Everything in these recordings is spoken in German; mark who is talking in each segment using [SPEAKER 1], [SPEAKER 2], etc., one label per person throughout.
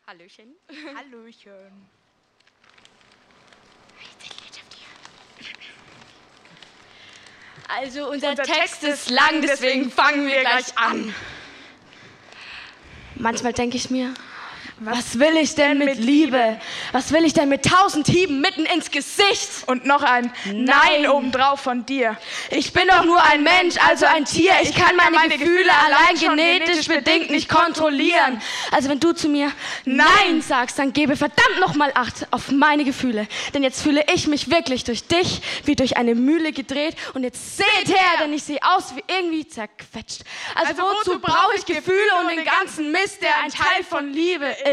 [SPEAKER 1] Hallöchen.
[SPEAKER 2] Hallöchen.
[SPEAKER 1] Also unser Text ist lang, deswegen fangen wir gleich an. Manchmal denke ich mir, was will ich denn mit Liebe? Was will ich denn mit 1000 Hieben mitten ins Gesicht?
[SPEAKER 2] Und noch ein Nein obendrauf von dir.
[SPEAKER 1] Ich bin doch nur ein Mensch, also ein Tier. Ich kann meine Gefühle allein genetisch bedingt nicht kontrollieren. Also wenn du zu mir Nein sagst, dann gebe verdammt nochmal Acht auf meine Gefühle. Denn jetzt fühle ich mich wirklich durch dich wie durch eine Mühle gedreht. Und jetzt seht her, denn ich sehe aus wie irgendwie zerquetscht. Also wozu brauche ich Gefühle und den ganzen Mist, der ein Teil von Liebe ist?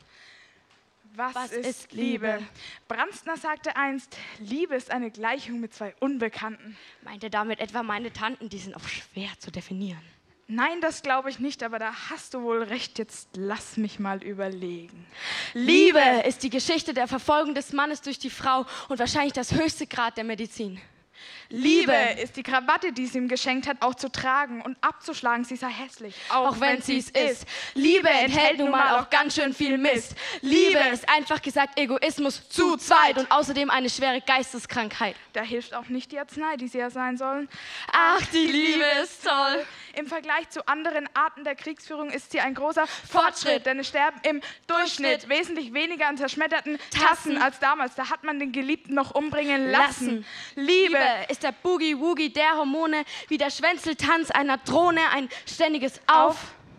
[SPEAKER 2] Was ist Liebe? Brandstner sagte einst, Liebe ist eine Gleichung mit zwei Unbekannten.
[SPEAKER 1] Meint er damit etwa meine Tanten, die sind auch schwer zu definieren?
[SPEAKER 2] Nein, das glaube ich nicht, aber da hast du wohl recht. Jetzt lass mich mal überlegen.
[SPEAKER 1] Liebe ist die Geschichte der Verfolgung des Mannes durch die Frau und wahrscheinlich das höchste Grad der Medizin.
[SPEAKER 2] Liebe ist die Krawatte, die sie ihm geschenkt hat, auch zu tragen und abzuschlagen, sie sei hässlich,
[SPEAKER 1] auch wenn sie es ist. Liebe enthält nun mal auch ganz schön viel Mist. Liebe ist einfach gesagt Egoismus zu zweit und außerdem eine schwere Geisteskrankheit.
[SPEAKER 2] Da hilft auch nicht die Arznei, die sie ja sein sollen.
[SPEAKER 1] Ach, die Liebe ist toll.
[SPEAKER 2] Im Vergleich zu anderen Arten der Kriegsführung ist sie ein großer Fortschritt, denn es sterben im Durchschnitt wesentlich weniger an zerschmetterten Tassen als damals. Da hat man den Geliebten noch umbringen lassen.
[SPEAKER 1] Liebe ist der Boogie-Woogie der Hormone, wie der Schwänzeltanz einer Drohne, ein ständiges Auf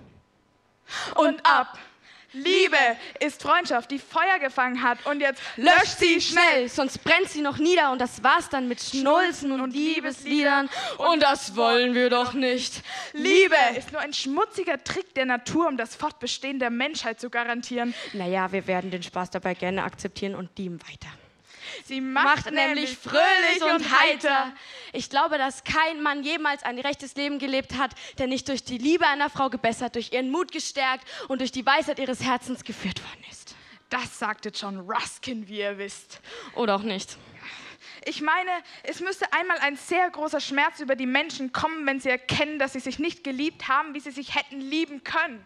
[SPEAKER 2] und Ab. Liebe ist Freundschaft, die Feuer gefangen hat und jetzt löscht sie schnell.
[SPEAKER 1] Sonst brennt sie noch nieder und das war's dann mit Schnulzen und Liebesliedern. Und das wollen wir doch nicht.
[SPEAKER 2] Liebe ist nur ein schmutziger Trick der Natur, um das Fortbestehen der Menschheit zu garantieren.
[SPEAKER 1] Naja, wir werden den Spaß dabei gerne akzeptieren und dienen weiter.
[SPEAKER 2] Sie macht nämlich fröhlich und heiter.
[SPEAKER 1] Ich glaube, dass kein Mann jemals ein rechtes Leben gelebt hat, der nicht durch die Liebe einer Frau gebessert, durch ihren Mut gestärkt und durch die Weisheit ihres Herzens geführt worden ist.
[SPEAKER 2] Das sagte John Ruskin, wie ihr wisst.
[SPEAKER 1] Oder auch nicht.
[SPEAKER 2] Ich meine, es müsste einmal ein sehr großer Schmerz über die Menschen kommen, wenn sie erkennen, dass sie sich nicht geliebt haben, wie sie sich hätten lieben können.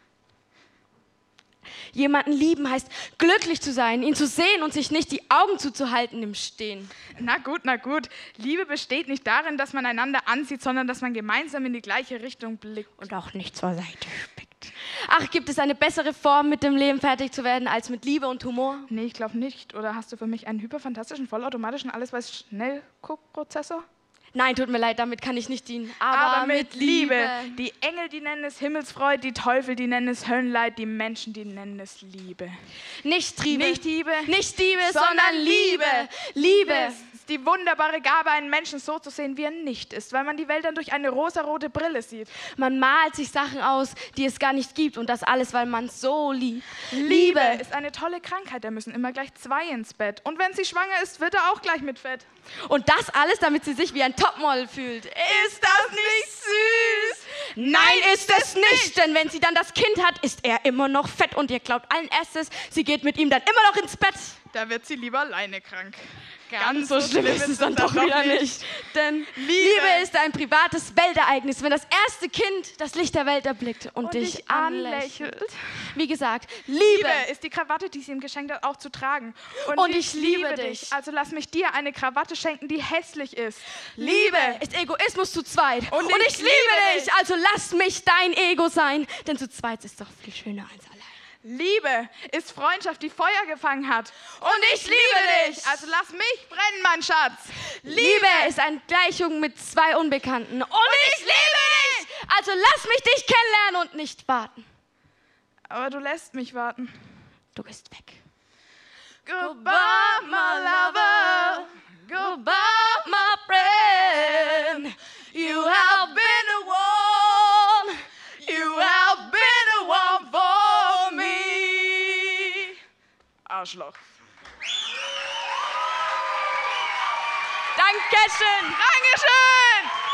[SPEAKER 1] Jemanden lieben heißt, glücklich zu sein, ihn zu sehen und sich nicht die Augen zuzuhalten im Stehen.
[SPEAKER 2] Na gut, na gut. Liebe besteht nicht darin, dass man einander ansieht, sondern dass man gemeinsam in die gleiche Richtung blickt.
[SPEAKER 1] Und auch nicht zur Seite spickt. Ach, gibt es eine bessere Form, mit dem Leben fertig zu werden, als mit Liebe und Humor?
[SPEAKER 2] Nee, ich glaube nicht. Oder hast du für mich einen hyperfantastischen, vollautomatischen, Alles-weiß-Schnellguck-Prozessor?
[SPEAKER 1] Nein, tut mir leid, damit kann ich nicht dienen.
[SPEAKER 2] Aber mit Liebe. Die Engel, die nennen es Himmelsfreude, die Teufel, die nennen es Höllenleid, die Menschen, die nennen es Liebe.
[SPEAKER 1] Nicht Triebe.
[SPEAKER 2] Nicht Liebe,
[SPEAKER 1] sondern Liebe.
[SPEAKER 2] Liebe ist die wunderbare Gabe, einen Menschen so zu sehen, wie er nicht ist, weil man die Welt dann durch eine rosarote Brille sieht.
[SPEAKER 1] Man malt sich Sachen aus, die es gar nicht gibt und das alles, weil man so liebt.
[SPEAKER 2] Liebe ist eine tolle Krankheit, da müssen immer gleich zwei ins Bett. Und wenn sie schwanger ist, wird er auch gleich mit Fett.
[SPEAKER 1] Und das alles, damit sie sich wie ein Topmodel fühlt.
[SPEAKER 2] Ist das nicht süß?
[SPEAKER 1] Nein, ist es nicht, denn wenn sie dann das Kind hat, ist er immer noch fett und ihr glaubt allen erstes, sie geht mit ihm dann immer noch ins Bett.
[SPEAKER 2] Da wird sie lieber alleine krank.
[SPEAKER 1] Ganz so schlimm ist es dann doch wieder nicht. Denn Liebe ist ein privates Weltereignis, wenn das erste Kind das Licht der Welt erblickt und dich anlächelt. Wie gesagt, Liebe
[SPEAKER 2] ist die Krawatte, die sie ihm geschenkt hat, auch zu tragen.
[SPEAKER 1] Und ich liebe dich.
[SPEAKER 2] Also lass mich dir eine Krawatte schenken, die hässlich ist.
[SPEAKER 1] Liebe ist Egoismus zu zweit. Und ich liebe dich. Also lass mich dein Ego sein. Denn zu zweit ist doch viel schöner als allein.
[SPEAKER 2] Liebe ist Freundschaft, die Feuer gefangen hat.
[SPEAKER 1] Und ich liebe dich.
[SPEAKER 2] Also lass mich brennen, mein Schatz.
[SPEAKER 1] Liebe ist eine Gleichung mit zwei Unbekannten. Und ich liebe dich. Also lass mich dich kennenlernen und nicht warten.
[SPEAKER 2] Aber du lässt mich warten.
[SPEAKER 1] Du bist weg.
[SPEAKER 2] Goodbye, my lover.
[SPEAKER 1] Goodbye, my friend. You have been the one. You have been the one for me.
[SPEAKER 2] Arschloch.
[SPEAKER 1] Dankeschön.
[SPEAKER 2] Dankeschön.